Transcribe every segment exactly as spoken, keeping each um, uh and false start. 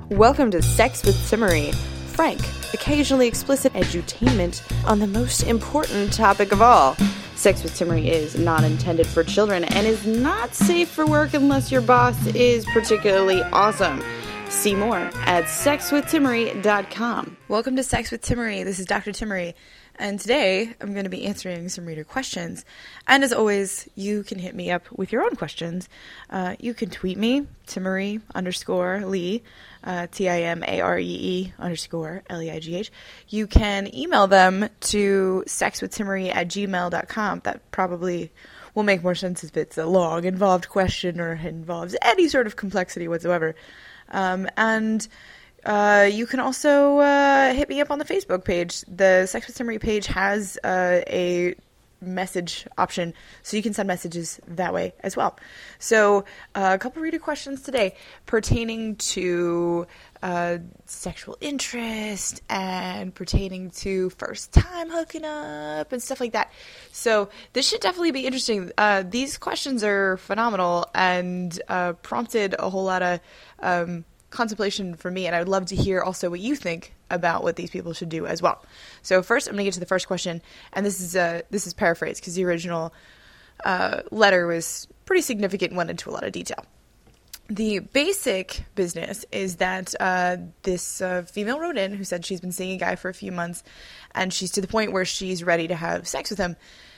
Welcome to Sex with Timmery, frank, occasionally explicit edutainment on the most important topic of all. Sex with Timmery is not intended for children and is not safe for work unless your boss is particularly awesome. See more at sex with timmery dot com. Welcome to Sex with Timmery. This is Doctor Timmery. And today, I'm going to be answering some reader questions. And as always, you can hit me up with your own questions. Uh, you can tweet me, Timmery underscore Lee, uh, T I M A R E E underscore L E I G H. You can email them to sexwithtimmery at gmail dot com. That probably will make more sense if it's a long, involved question or involves any sort of complexity whatsoever. Um, and... Uh, you can also uh, hit me up on the Facebook page. The Sex with Timmery page has uh, a message option, so you can send messages that way as well. So uh, a couple reader questions today pertaining to uh, sexual interest and pertaining to first time hooking up and stuff like that. So this should definitely be interesting. Uh, these questions are phenomenal and uh, prompted a whole lot of um, contemplation for me, and I would love to hear also what you think about what these people should do as well. So first, I'm going to get to the first question, and this is uh, this is paraphrased because the original uh, letter was pretty significant and went into a lot of detail. The basic business is that uh, this uh, female wrote in who said she's been seeing a guy for a few months, and she's to the point where she's ready to have sex with him.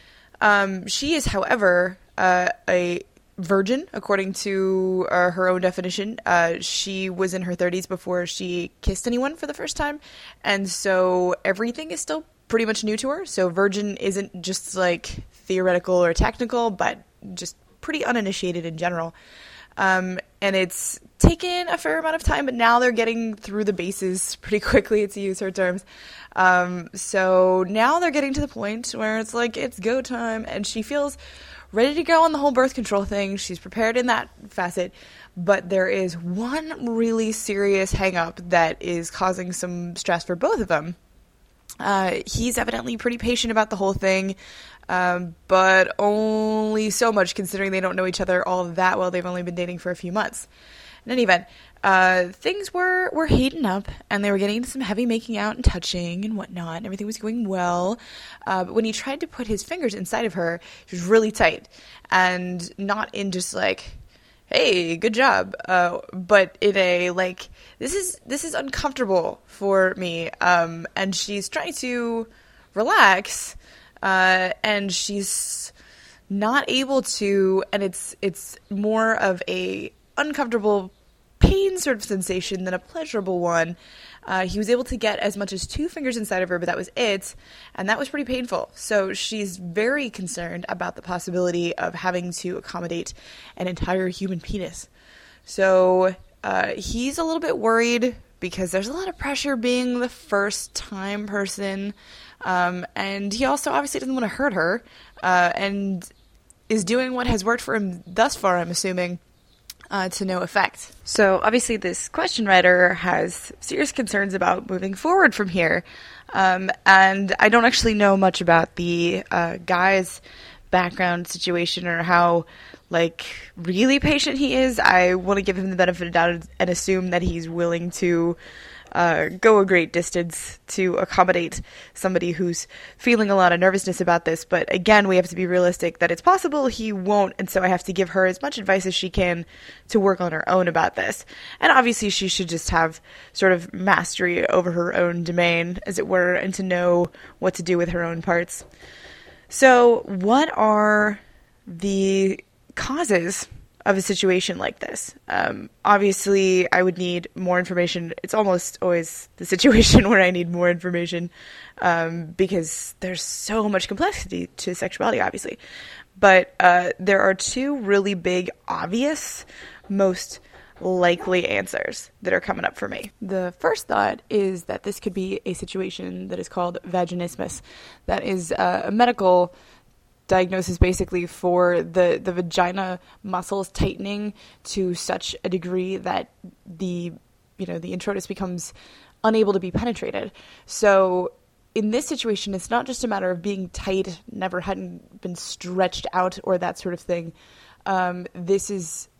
Um, she is, however, uh, a virgin, according to uh, her own definition. Uh, she was in her thirties before she kissed anyone for the first time, and so everything is still pretty much new to her. So virgin isn't just like theoretical or technical, but just pretty uninitiated in general. Um, and it's taken a fair amount of time, but now they're getting through the bases pretty quickly, to use her terms. Um, so now they're getting to the point where it's like, it's go time, and she feels ready to go on the whole birth control thing. She's prepared in that facet, but there is one really serious hang-up that is causing some stress for both of them. Uh, he's evidently pretty patient about the whole thing, um, but only so much considering they don't know each other all that well. They've only been dating for a few months. In any event, uh, things were, were heating up, and they were getting into some heavy making out and touching and whatnot, and everything was going well. Uh, but when he tried to put his fingers inside of her, she was really tight, and not in just like, hey, good job, uh, but in a, like, this is, this is uncomfortable for me, um, and she's trying to relax, uh, and she's not able to, and it's, it's more of a uncomfortable pain sort of sensation than a pleasurable one. Uh, he was able to get as much as two fingers inside of her, but that was it, and that was pretty painful. So she's very concerned about the possibility of having to accommodate an entire human penis. So uh, he's a little bit worried because there's a lot of pressure being the first time person, um, and he also obviously doesn't want to hurt her, uh, and is doing what has worked for him thus far, I'm assuming, Uh, to no effect. So obviously this question writer has serious concerns about moving forward from here. Um, and I don't actually know much about the uh, guy's background situation or how, like, really patient he is. I want to give him the benefit of the doubt and assume that he's willing to uh, go a great distance to accommodate somebody who's feeling a lot of nervousness about this. But again, we have to be realistic that it's possible he won't, and so I have to give her as much advice as she can to work on her own about this. And obviously she should just have sort of mastery over her own domain, as it were, and to know what to do with her own parts. So what are the causes of a situation like this? Um, obviously, I would need more information. It's almost always the situation where I need more information um, because there's so much complexity to sexuality, obviously. But uh, there are two really big, obvious, most likely answers that are coming up for me. The first thought is that this could be a situation that is called vaginismus. That is uh, a medical diagnosis basically for the, the vagina muscles tightening to such a degree that the, you know, the introitus becomes unable to be penetrated. So in this situation, it's not just a matter of being tight, never hadn't been stretched out or that sort of thing. Um, this is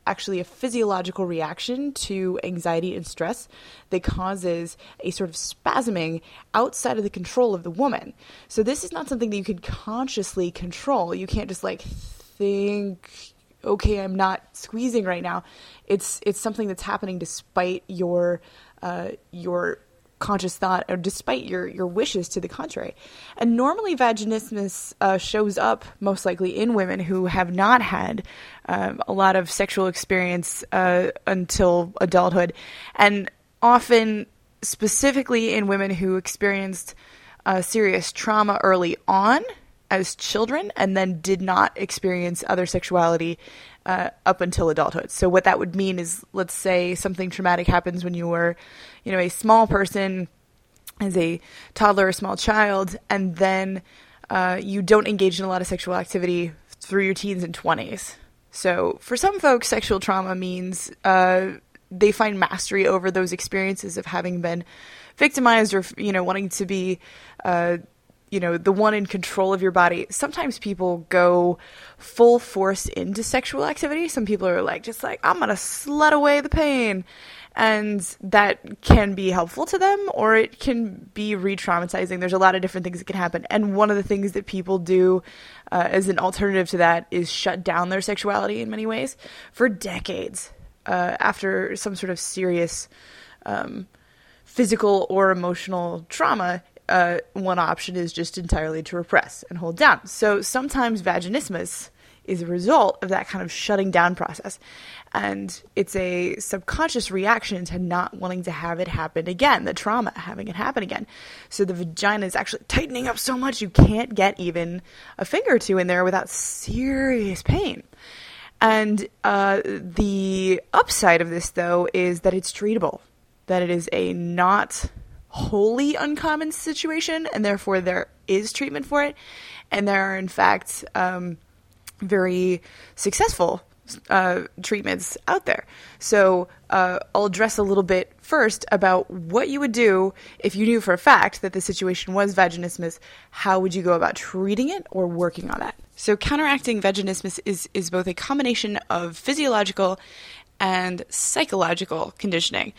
actually a physiological reaction to anxiety and stress that causes a sort of spasming outside of the control of the woman. So this is not something that you can consciously control. You can't just like think, okay, I'm not squeezing right now. It's it's something that's happening despite your uh, your conscious thought, or despite your, your wishes to the contrary. And normally vaginismus uh, shows up most likely in women who have not had um, a lot of sexual experience uh, until adulthood, and often specifically in women who experienced uh, serious trauma early on as children and then did not experience other sexuality uh, up until adulthood. So what that would mean is, let's say something traumatic happens when you were, you know, a small person, as a toddler or small child, and then uh, you don't engage in a lot of sexual activity through your teens and twenties. So for some folks, sexual trauma means uh, they find mastery over those experiences of having been victimized, or, you know, wanting to be uh, you know, the one in control of your body. Sometimes people go full force into sexual activity. Some people are like, just like, I'm going to slut away the pain. And that can be helpful to them, or it can be re-traumatizing. There's a lot of different things that can happen. And one of the things that people do uh, as an alternative to that is shut down their sexuality in many ways for decades uh, after some sort of serious um, physical or emotional trauma. Uh, one option is just entirely to repress and hold down. So sometimes vaginismus is a result of that kind of shutting down process. And it's a subconscious reaction to not wanting to have it happen again, the trauma, having it happen again. So the vagina is actually tightening up so much you can't get even a finger or two in there without serious pain. And uh, the upside of this, though, is that it's treatable, that it is a not wholly uncommon situation, and therefore there is treatment for it, and there are in fact um, very successful uh, treatments out there. So uh, I'll address a little bit first about what you would do if you knew for a fact that the situation was vaginismus. How would you go about treating it or working on that? So counteracting vaginismus is, is both a combination of physiological and psychological conditioning.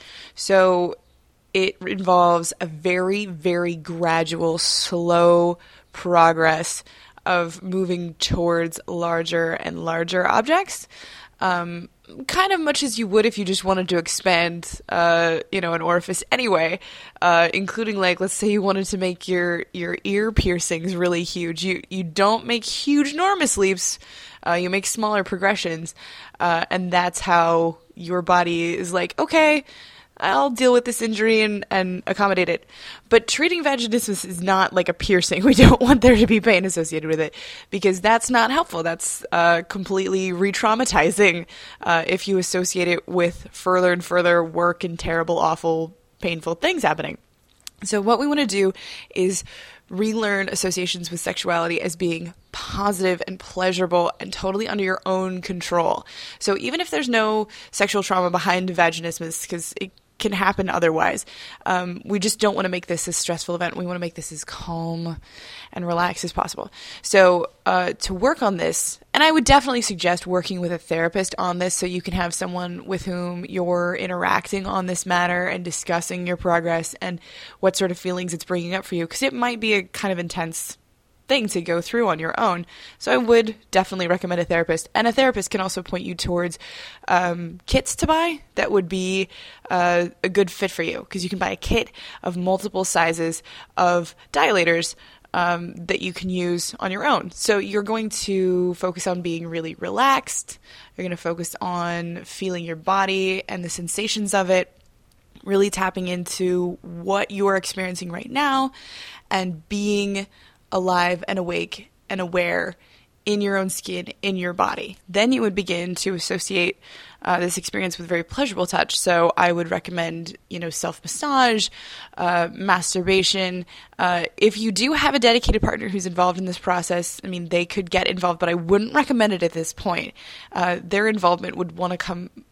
So it involves a very, very gradual, slow progress of moving towards larger and larger objects, um, kind of much as you would if you just wanted to expand, uh, you know, an orifice anyway, uh, including, like, let's say you wanted to make your, your ear piercings really huge. You, you don't make huge, enormous leaps. Uh, you make smaller progressions, uh, and that's how your body is like, okay, I'll deal with this injury and, and accommodate it. But treating vaginismus is not like a piercing. We don't want there to be pain associated with it, because that's not helpful. That's uh, completely re-traumatizing uh, if you associate it with further and further work and terrible, awful, painful things happening. So what we want to do is relearn associations with sexuality as being positive and pleasurable and totally under your own control. So even if there's no sexual trauma behind vaginismus, because it can happen otherwise, um, we just don't want to make this a stressful event. We want to make this as calm and relaxed as possible. So uh, to work on this, and I would definitely suggest working with a therapist on this, so you can have someone with whom you're interacting on this matter and discussing your progress and what sort of feelings it's bringing up for you, because it might be a kind of intense thing to go through on your own. So I would definitely recommend a therapist, and a therapist can also point you towards um, kits to buy that would be uh, a good fit for you, because you can buy a kit of multiple sizes of dilators um, that you can use on your own. So you're going to focus on being really relaxed. You're going to focus on feeling your body and the sensations of it, really tapping into what you are experiencing right now, and being alive and awake and aware in your own skin, in your body. Then you would begin to associate uh, this experience with very pleasurable touch. So I would recommend, you know, self-massage, uh, masturbation. Uh, if you do have a dedicated partner who's involved in this process, I mean, they could get involved, but I wouldn't recommend it at this point. Uh, their involvement would want to come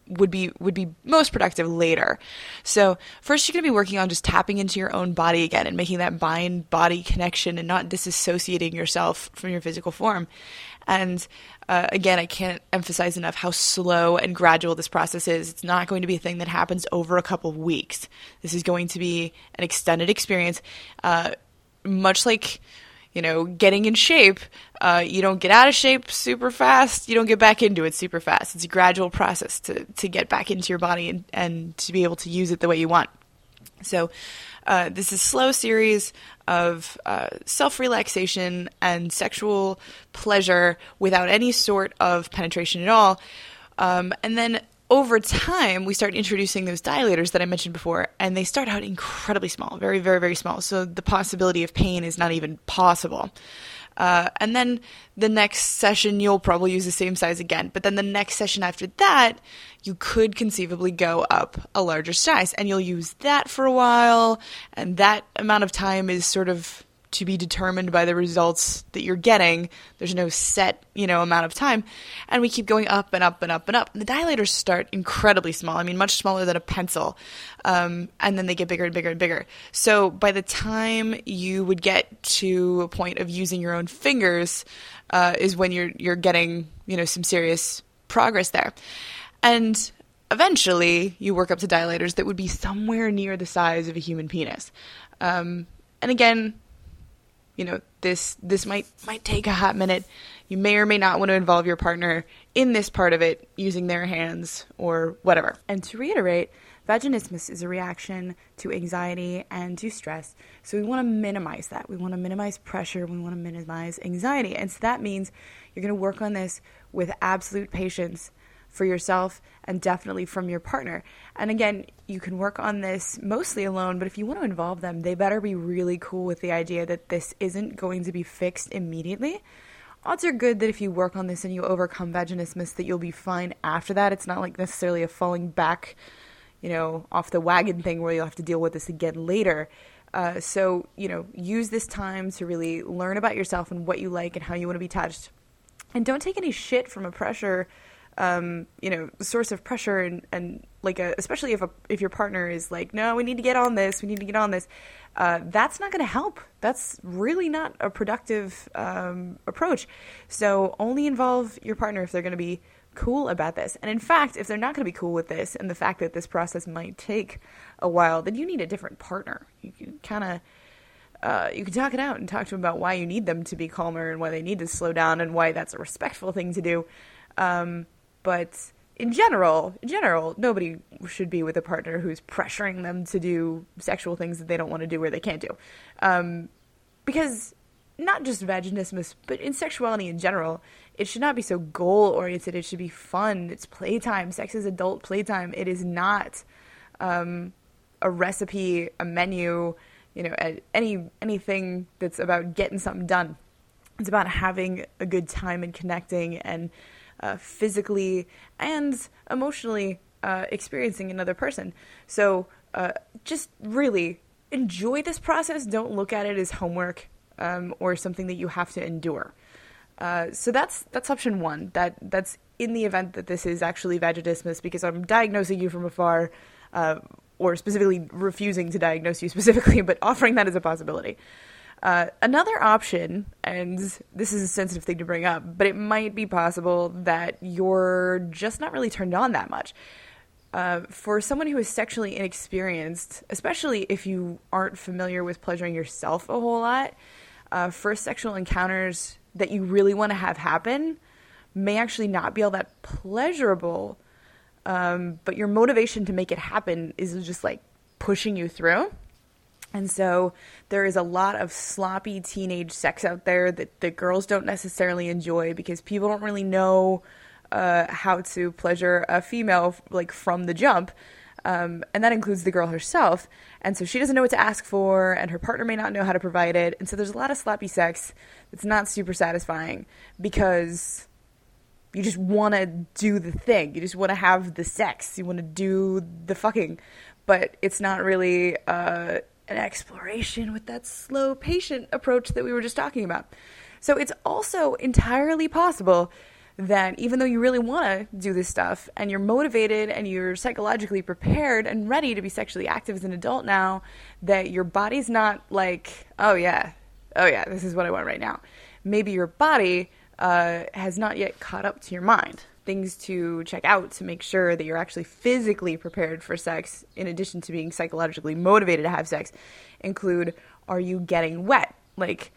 would be would be most productive later. So first, you're going to be working on just tapping into your own body again and making that mind-body connection and not disassociating yourself from your physical form. And uh, again, I can't emphasize enough how slow and gradual this process is. It's not going to be a thing that happens over a couple of weeks. This is going to be an extended experience, uh, much like, you know, getting in shape. Uh, you don't get out of shape super fast. You don't get back into it super fast. It's a gradual process to, to get back into your body and, and to be able to use it the way you want. So uh, this is a slow series of uh, self-relaxation and sexual pleasure without any sort of penetration at all. Um, and then over time, we start introducing those dilators that I mentioned before, and they start out incredibly small, very, very, very small. So the possibility of pain is not even possible. Uh, and then the next session, you'll probably use the same size again. But then the next session after that, you could conceivably go up a larger size. And you'll use that for a while. And that amount of time is sort of to be determined by the results that you're getting. There's no set, you know, amount of time. And we keep going up and up and up and up. And the dilators start incredibly small. I mean, much smaller than a pencil. Um, and then they get bigger and bigger and bigger. So by the time you would get to a point of using your own fingers, uh, is when you're, you're getting, you know, some serious progress there. And eventually you work up to dilators that would be somewhere near the size of a human penis. Um, and again, you know, this this might might take a hot minute. You may or may not want to involve your partner in this part of it using their hands or whatever. And to reiterate, vaginismus is a reaction to anxiety and to stress. So we want to minimize that. We want to minimize pressure. We want to minimize anxiety. And so that means you're going to work on this with absolute patience for yourself and definitely from your partner. And again, you can work on this mostly alone, but if you want to involve them, they better be really cool with the idea that this isn't going to be fixed immediately. Odds are good that if you work on this and you overcome vaginismus, that you'll be fine after that. It's not like necessarily a falling back, you know, off the wagon thing where you'll have to deal with this again later. Uh, so, you know, use this time to really learn about yourself and what you like and how you want to be touched. And don't take any shit from a pressure Um, you know, source of pressure and, and like a, especially if a, if your partner is like, no, we need to get on this, we need to get on this, uh, that's not going to help. That's really not a productive, um, approach. So only involve your partner if they're going to be cool about this. And in fact, if they're not going to be cool with this and the fact that this process might take a while, then you need a different partner. You can kind of, uh, you can talk it out and talk to them about why you need them to be calmer and why they need to slow down and why that's a respectful thing to do. Um, But in general, in general, nobody should be with a partner who's pressuring them to do sexual things that they don't want to do or they can't do. Um, because not just vaginismus, but in sexuality in general, it should not be so goal-oriented. It should be fun. It's playtime. Sex is adult playtime. It is not um, a recipe, a menu, you know, any anything that's about getting something done. It's about having a good time and connecting and Uh, physically and emotionally uh, experiencing another person. So uh, just really enjoy this process. Don't look at it as homework um, or something that you have to endure. Uh, so that's that's option one. That that's in the event that this is actually vaginismus, because I'm diagnosing you from afar, uh, or specifically refusing to diagnose you specifically, but offering that as a possibility. Uh, another option, and this is a sensitive thing to bring up, but it might be possible that you're just not really turned on that much. Uh, for someone who is sexually inexperienced, especially if you aren't familiar with pleasuring yourself a whole lot, uh, first sexual encounters that you really want to have happen may actually not be all that pleasurable, um, but your motivation to make it happen is just like pushing you through. And so there is a lot of sloppy teenage sex out there that, that girls don't necessarily enjoy because people don't really know uh, how to pleasure a female like from the jump. Um, and that includes the girl herself. And so she doesn't know what to ask for, and her partner may not know how to provide it. And so there's a lot of sloppy sex that's not super satisfying because you just want to do the thing. You just want to have the sex. You want to do the fucking. But it's not really Uh, an exploration with that slow, patient approach that we were just talking about. So it's also entirely possible that even though you really want to do this stuff and you're motivated and you're psychologically prepared and ready to be sexually active as an adult now, that your body's not like, oh yeah, oh yeah, this is what I want right now. Maybe your body uh, has not yet caught up to your mind. Things to check out to make sure that you're actually physically prepared for sex, in addition to being psychologically motivated to have sex, include, are you getting wet? Like,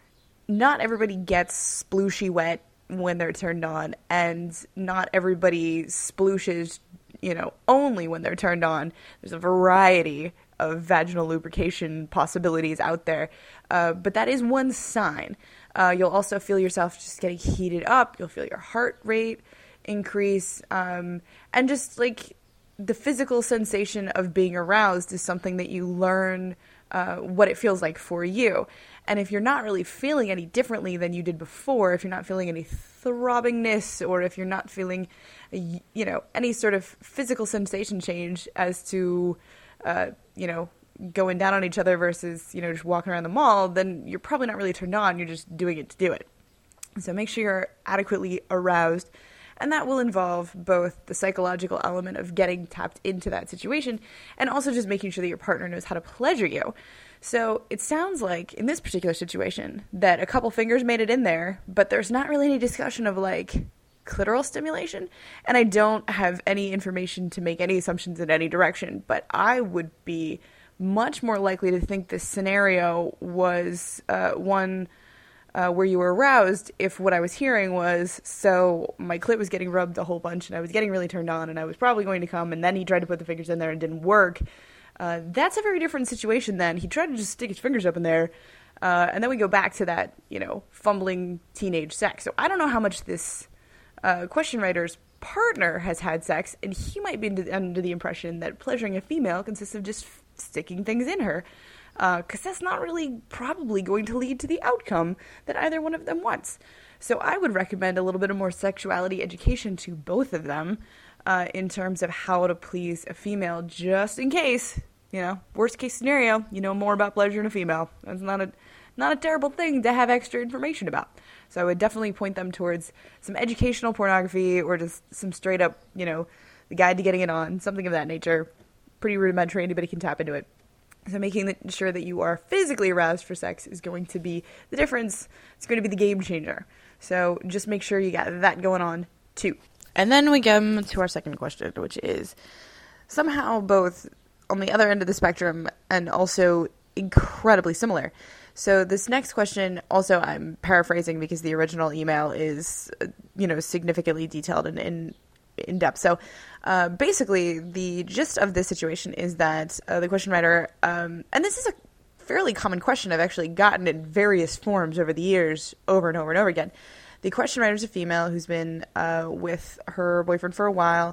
not everybody gets splooshy wet when they're turned on, and not everybody splooshes, you know, only when they're turned on. There's a variety of vaginal lubrication possibilities out there, uh, but that is one sign. Uh, you'll also feel yourself just getting heated up. You'll feel your heart rate increase, um, and just like the physical sensation of being aroused is something that you learn uh, what it feels like for you. And if you're not really feeling any differently than you did before, if you're not feeling any throbbingness, or if you're not feeling, you know, any sort of physical sensation change as to, uh, you know, going down on each other versus, you know, just walking around the mall, then you're probably not really turned on. You're just doing it to do it. So make sure you're adequately aroused. And that will involve both the psychological element of getting tapped into that situation and also just making sure that your partner knows how to pleasure you. So it sounds like in this particular situation that a couple fingers made it in there, but there's not really any discussion of like clitoral stimulation. And I don't have any information to make any assumptions in any direction, but I would be much more likely to think this scenario was uh, one Uh, where you were aroused if what I was hearing was, so my clit was getting rubbed a whole bunch and I was getting really turned on and I was probably going to come, and then he tried to put the fingers in there and didn't work. Uh, that's a very different situation then. He tried to just stick his fingers up in there, uh, and then we go back to that, you know, fumbling teenage sex. So I don't know how much this uh, question writer's partner has had sex, and he might be under the impression that pleasuring a female consists of just f- sticking things in her. Because uh, that's not really probably going to lead to the outcome that either one of them wants. So I would recommend a little bit of more sexuality education to both of them uh, in terms of how to please a female, just in case, you know, worst case scenario, you know more about pleasure in a female. That's not a not a terrible thing to have extra information about. So I would definitely point them towards some educational pornography or just some straight up, you know, the guide to getting it on, something of that nature. Pretty rudimentary, anybody can tap into it. So making sure that you are physically aroused for sex is going to be the difference. It's going to be the game changer. So just make sure you got that going on too. And then we come to our second question, which is somehow both on the other end of the spectrum and also incredibly similar. So this next question, also I'm paraphrasing because the original email is, you know, significantly detailed and in in depth. So uh, basically the gist of this situation is that uh, the question writer, um, and this is a fairly common question I've actually gotten in various forms over the years, over and over and over again. The question writer is a female who's been uh, with her boyfriend for a while,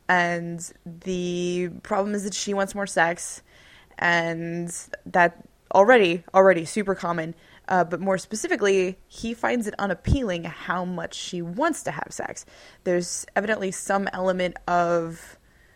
and the problem is that she wants more sex, and that already, already super common. Uh, but more specifically, he finds it unappealing how much she wants to have sex. There's evidently some element of,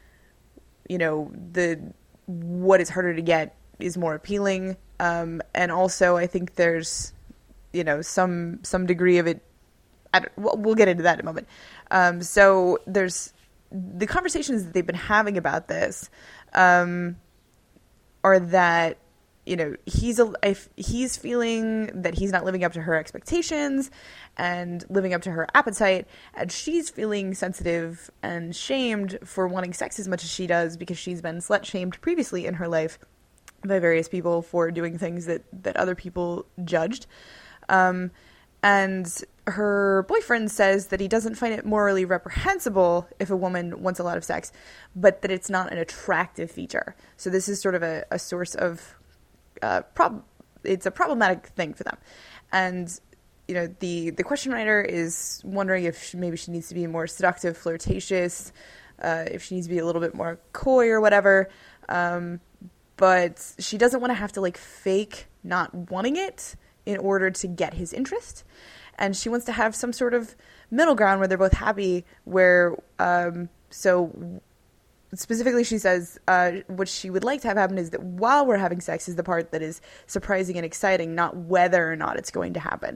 you know, the what is harder to get is more appealing. Um, and also, I think there's, you know, some some degree of it. I don't, we'll, we'll get into that in a moment. Um, so there's the conversations that they've been having about this um, are that, you know, he's a, if he's feeling that he's not living up to her expectations and living up to her appetite, and she's feeling sensitive and shamed for wanting sex as much as she does because she's been slut shamed previously in her life by various people for doing things that, that other people judged. Um, and her boyfriend says that he doesn't find it morally reprehensible if a woman wants a lot of sex, but that it's not an attractive feature. So this is sort of a, a source of Uh, prob- it's a problematic thing for them. And, you know, the, the question writer is wondering if she, maybe she needs to be more seductive, flirtatious, uh, if she needs to be a little bit more coy or whatever. Um, but she doesn't want to have to, like, fake not wanting it in order to get his interest. And she wants to have some sort of middle ground where they're both happy, where, um, so... Specifically, she says uh, what she would like to have happen is that while we're having sex is the part that is surprising and exciting, not whether or not it's going to happen.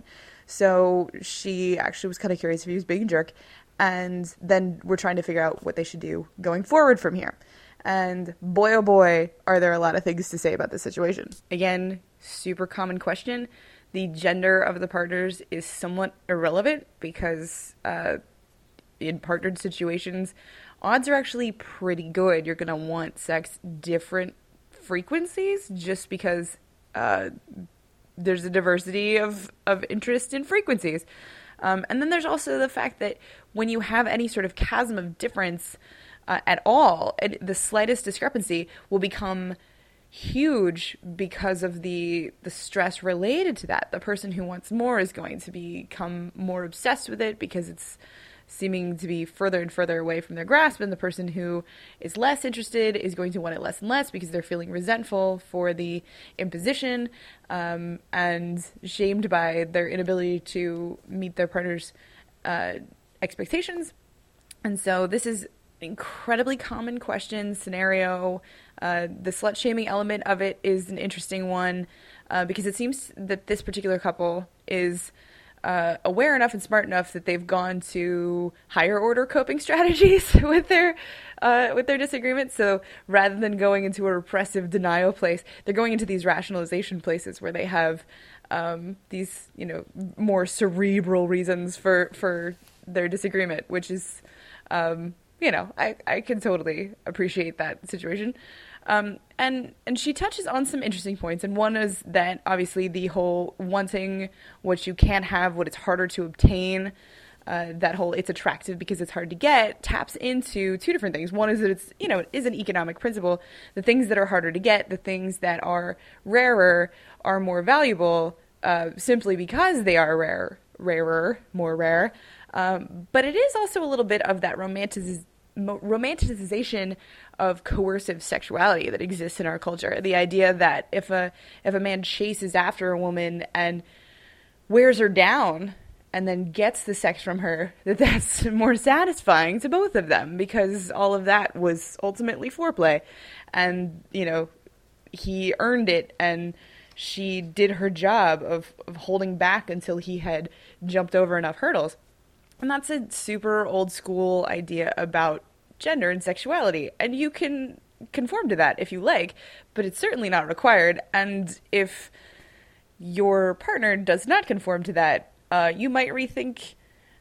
So she actually was kind of curious if he was being a jerk. And then we're trying to figure out what they should do going forward from here. And boy, oh boy, are there a lot of things to say about this situation. Again, super common question. The gender of the partners is somewhat irrelevant because uh, in partnered situations, odds are actually pretty good. You're going to want sex different frequencies just because uh, there's a diversity of, of interest in frequencies. Um, and then there's also the fact that when you have any sort of chasm of difference uh, at all, it, the slightest discrepancy will become huge because of the the stress related to that. The person who wants more is going to become more obsessed with it because it's seeming to be further and further away from their grasp, and the person who is less interested is going to want it less and less because they're feeling resentful for the imposition um, and shamed by their inability to meet their partner's uh, expectations. And so this is an incredibly common question, scenario. Uh, the slut-shaming element of it is an interesting one uh, because it seems that this particular couple is Uh, aware enough and smart enough that they've gone to higher order coping strategies with their uh, with their disagreements. So rather than going into a repressive denial place, they're going into these rationalization places where they have um, these, you know, more cerebral reasons for for their disagreement, which is, um, you know, I, I can totally appreciate that situation. Um, and, and she touches on some interesting points. And one is that obviously the whole wanting what you can't have, what it's harder to obtain, uh, that whole it's attractive because it's hard to get taps into two different things. One is that it's, you know, it is an economic principle. The things that are harder to get, the things that are rarer are more valuable, uh, simply because they are rare, rarer, more rare. Um, but it is also a little bit of that romantic romanticization of coercive sexuality that exists in our culture. The idea that if a if a man chases after a woman and wears her down and then gets the sex from her, that that's more satisfying to both of them because all of that was ultimately foreplay. And, you know, he earned it and she did her job of, of holding back until he had jumped over enough hurdles. And that's a super old school idea about gender and sexuality. And you can conform to that if you like, but it's certainly not required. And if your partner does not conform to that, uh, you might rethink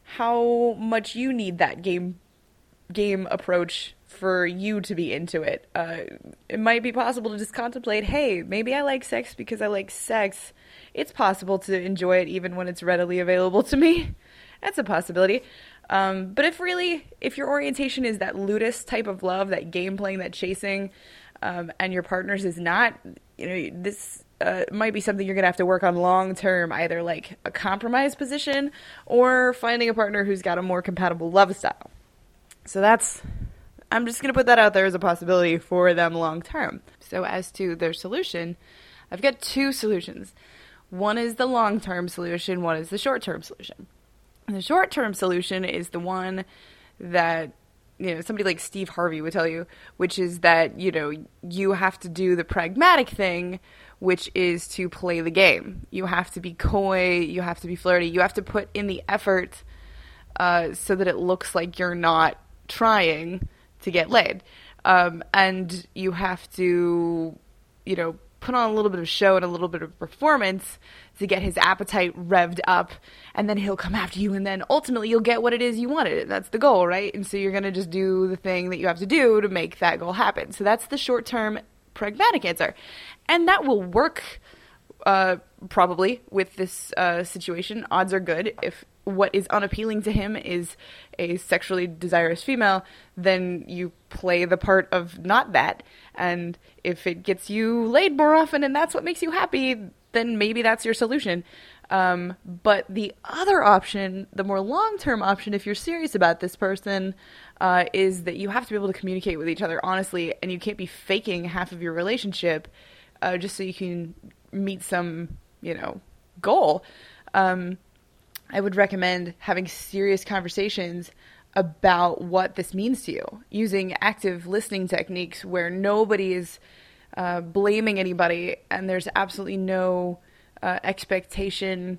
how much you need that game game approach for you to be into it. Uh, it might be possible to just contemplate, hey, maybe I like sex because I like sex. It's possible to enjoy it even when it's readily available to me. That's a possibility. Um, but if really, if your orientation is that ludus type of love, that game playing, that chasing, um, and your partner's is not, you know, this uh, might be something you're going to have to work on long term, either like a compromise position or finding a partner who's got a more compatible love style. So that's, I'm just going to put that out there as a possibility for them long term. So as to their solution, I've got two solutions. One is the long term solution, one is the short term solution. The short-term solution is the one that, you know, somebody like Steve Harvey would tell you, which is that, you know, you have to do the pragmatic thing, which is to play the game. You have to be coy, you have to be flirty, you have to put in the effort uh, so that it looks like you're not trying to get laid. Um, and you have to, you know, put on a little bit of show and a little bit of performance to get his appetite revved up, and then he'll come after you, and then ultimately you'll get what it is you wanted. That's the goal, right? And so you're going to just do the thing that you have to do to make that goal happen. So that's the short-term pragmatic answer. And that will work uh, probably with this uh, situation. Odds are good. If what is unappealing to him is a sexually desirous female, then you play the part of not that. And if it gets you laid more often and that's what makes you happy, then maybe that's your solution. Um, but the other option, the more long-term option, if you're serious about this person, uh, is that you have to be able to communicate with each other honestly, and you can't be faking half of your relationship uh, just so you can meet some, you know, goal. Um, I would recommend having serious conversations about what this means to you, using active listening techniques where nobody is uh, blaming anybody and there's absolutely no uh, expectation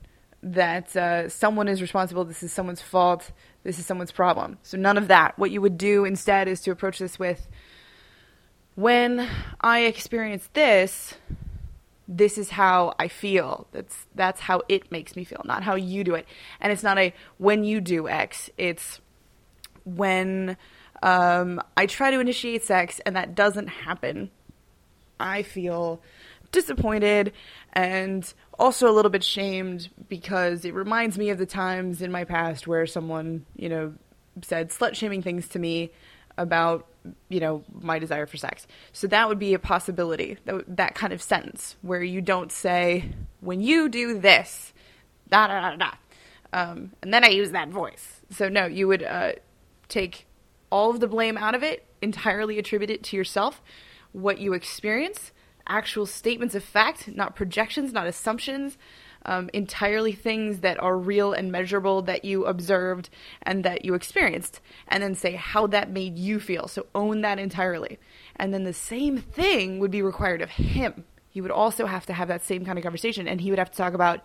that uh, someone is responsible, this is someone's fault, this is someone's problem. So none of that. What you would do instead is to approach this with, when I experience this, this is how I feel. That's that's how it makes me feel, not how you do it. And it's not a when you do X. It's when um, I try to initiate sex and that doesn't happen. I feel disappointed and also a little bit shamed because it reminds me of the times in my past where someone, you know, said slut-shaming things to me about, you know, my desire for sex. So that would be a possibility, that, that kind of sentence where you don't say, when you do this, da da da da, um, and then I use that voice. So no, you would uh, take all of the blame out of it, entirely attribute it to yourself, what you experience, actual statements of fact, not projections, not assumptions, um, entirely things that are real and measurable that you observed and that you experienced, and then say how that made you feel. So own that entirely. And then the same thing would be required of him. He would also have to have that same kind of conversation, and he would have to talk about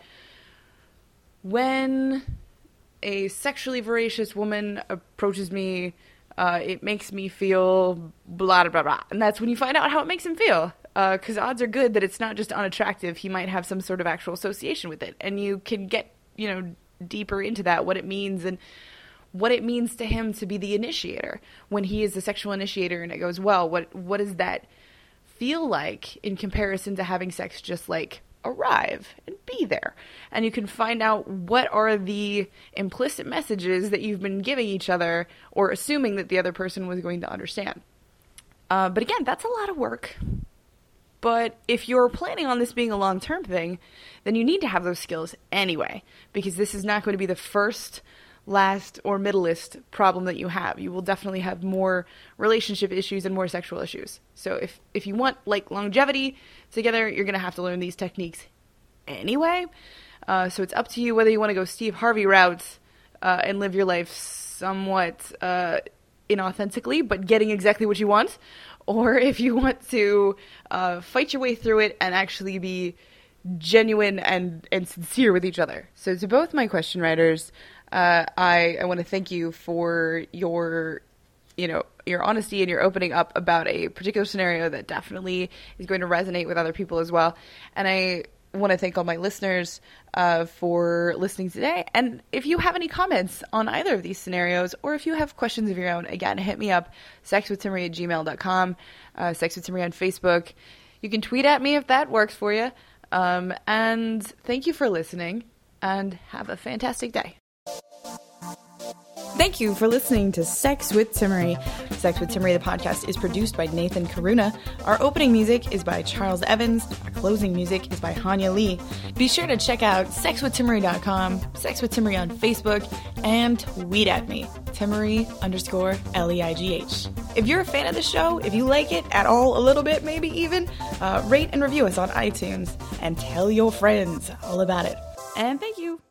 when a sexually voracious woman approaches me, uh, it makes me feel blah, blah, blah. And that's when you find out how it makes him feel. Because uh, odds are good that it's not just unattractive. He might have some sort of actual association with it. And you can get, you know, deeper into that, what it means and what it means to him to be the initiator. When he is the sexual initiator and it goes well, what what does that feel like in comparison to having sex just like arrive and be there? And you can find out what are the implicit messages that you've been giving each other or assuming that the other person was going to understand. Uh, but again, that's a lot of work. But if you're planning on this being a long-term thing, then you need to have those skills anyway, because this is not going to be the first, last, or middleist problem that you have. You will definitely have more relationship issues and more sexual issues. So if, if you want, like, longevity together, you're going to have to learn these techniques anyway. Uh, so it's up to you whether you want to go Steve Harvey route uh, and live your life somewhat uh, inauthentically, but getting exactly what you want, or if you want to uh, fight your way through it and actually be genuine and, and sincere with each other. So to both my question writers, uh, I, I want to thank you for your, you know, your honesty and your opening up about a particular scenario that definitely is going to resonate with other people as well. And I want to thank all my listeners uh, for listening today. And if you have any comments on either of these scenarios, or if you have questions of your own, again, hit me up, sexwithtimmery at gmail dot com, uh, sexwithtimmery on Facebook. You can tweet at me if that works for you. Um, and thank you for listening, and have a fantastic day. Thank you for listening to Sex with Timmery. Sex with Timmery, the podcast, is produced by Nathan Karuna. Our opening music is by Charles Evans. Our closing music is by Hanya Lee. Be sure to check out sex with timmery dot com, Sex with Timmery on Facebook, and tweet at me, Timmery underscore L E I G H. If you're a fan of the show, if you like it at all, a little bit, maybe even, uh, rate and review us on iTunes, and tell your friends all about it. And thank you.